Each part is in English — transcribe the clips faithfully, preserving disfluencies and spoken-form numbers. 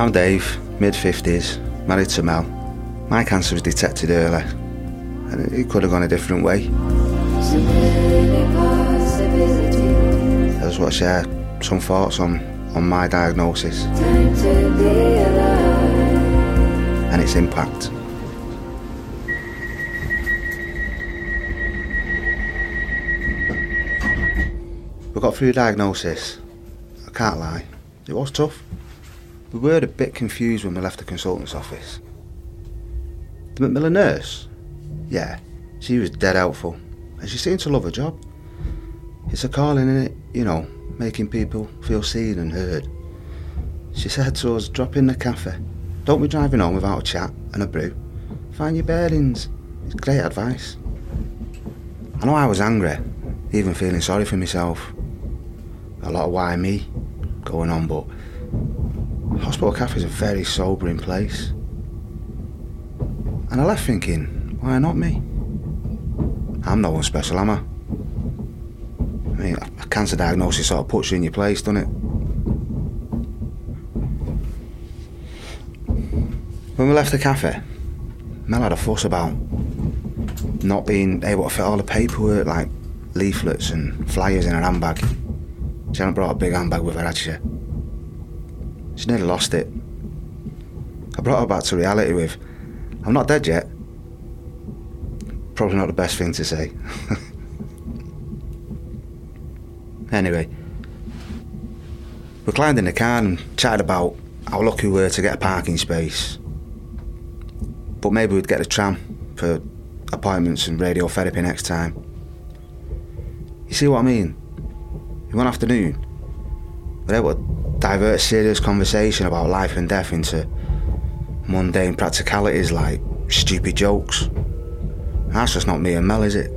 I'm Dave, mid fifties, married to Mel. My cancer was detected early, and it could have gone a different way. I just want to share some thoughts on, on my diagnosis and its impact. We got through diagnosis. I can't lie, it was tough. We were a bit confused when we left the consultant's office. The Macmillan nurse? Yeah, she was dead helpful, and she seemed to love her job. It's a calling, innit? You know, making people feel seen and heard. She said to us, drop in the cafe. Don't be driving home without a chat and a brew. Find your bearings. It's great advice. I know I was angry, even feeling sorry for myself. A lot of why me going on, but Hospital Cafe is a very sobering place. And I left thinking, why not me? I'm no one special, am I? I mean, a cancer diagnosis sort of puts you in your place, doesn't it? When we left the cafe, Mel had a fuss about not being able to fit all the paperwork, like leaflets and flyers in her handbag. She hadn't brought a big handbag with her, had she? She nearly lost it. I brought her back to reality with, I'm not dead yet. Probably not the best thing to say. Anyway, we climbed in the car and chatted about how lucky we were to get a parking space. But maybe we'd get a tram for appointments and radiotherapy next time. You see what I mean? In one afternoon, we were able to divert a serious conversation about life and death into mundane practicalities like stupid jokes. That's just not me and Mel, is it?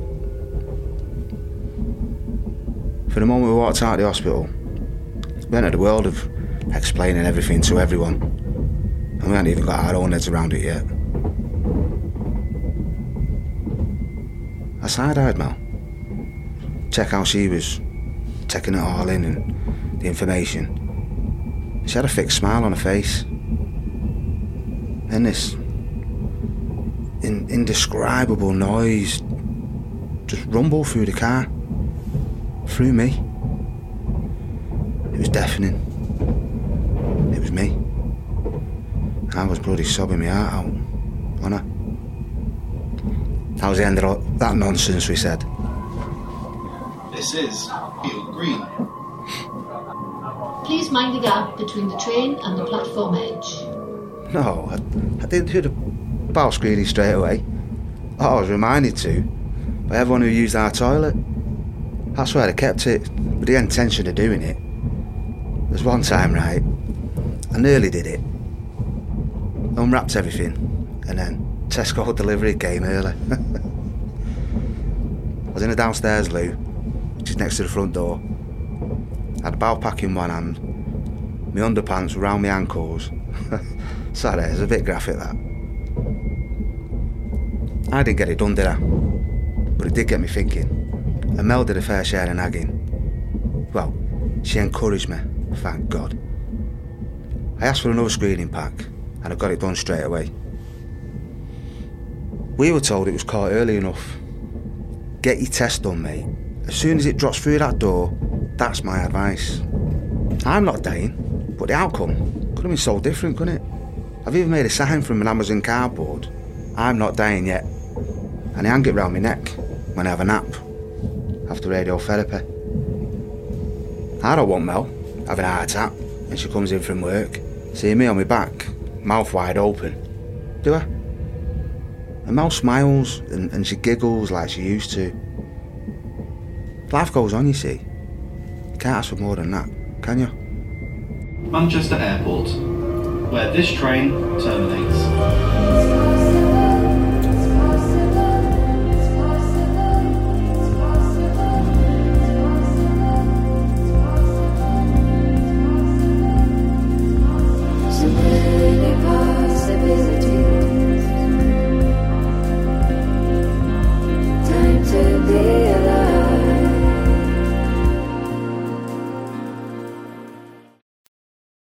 For the moment we walked out of the hospital, we entered the world of explaining everything to everyone, and we hadn't even got our own heads around it yet. I side-eyed Mel, check how she was taking it all in and the information. She had a fixed smile on her face. And this in- indescribable noise just rumbled through the car, through me. It was deafening. It was me. I was bloody sobbing my heart out, wasn't I? That was the end of all that nonsense, we said. This is Field Green. Please mind the gap between the train and the platform edge. No, I, I didn't do the bow screening straight away. I was reminded to by everyone who used our toilet. That's where I kept it, with the intention of doing it. There's one time, right, I nearly did it. Unwrapped everything, and then Tesco delivery came early. I was in a downstairs loo, which is next to the front door. I had a bow pack in one hand, my underpants were round my ankles. Sorry, it's a bit graphic, that. I didn't get it done, did I? But it did get me thinking. And Mel did a fair share of nagging. Well, she encouraged me, thank God. I asked for another screening pack, and I got it done straight away. We were told it was caught early enough. Get your test done, mate. As soon as it drops through that door, that's my advice. I'm not dying, but the outcome could have been so different, couldn't it? I've even made a sign from an Amazon cardboard. I'm not dying yet. And I hang it round my neck when I have a nap after radiotherapy. I don't want Mel having a heart attack when she comes in from work, seeing me on my back, mouth wide open. Do I? And Mel smiles and, and she giggles like she used to. Life goes on, you see. You can't ask for more than that, can you? Manchester Airport, where this train terminates.